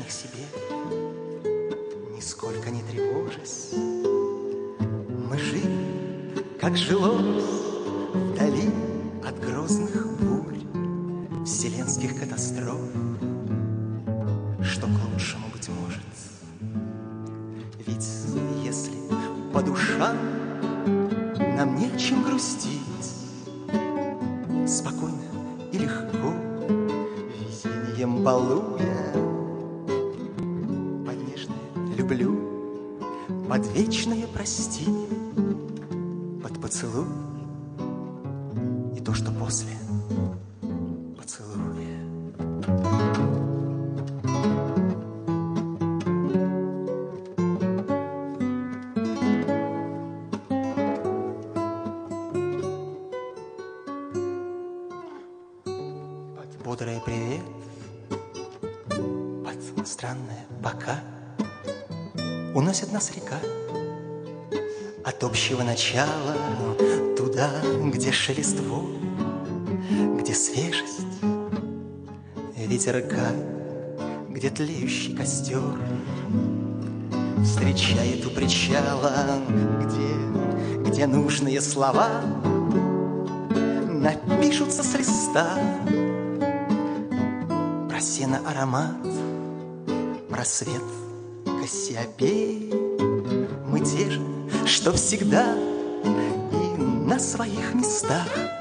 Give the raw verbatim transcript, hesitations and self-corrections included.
к себе, нисколько не тревожась. Мы жили, как жилось, вдали от грозных бурь, вселенских катастроф, что к лучшему, быть может. Ведь если по душам нам не о чем грустить, спокойно и легко, везением балуя, под нежное люблю, под вечное прости, под поцелуй и то, что после поцелуя. Под бодрое привет, под странное пока уносит нас река от общего начала туда, где шелество, где свежесть ветерка, где тлеющий костер встречает у причала, где, где нужные слова напишутся с листа. Про сено аромат, про свет Кассиопеи мы те же, что всегда и на своих местах.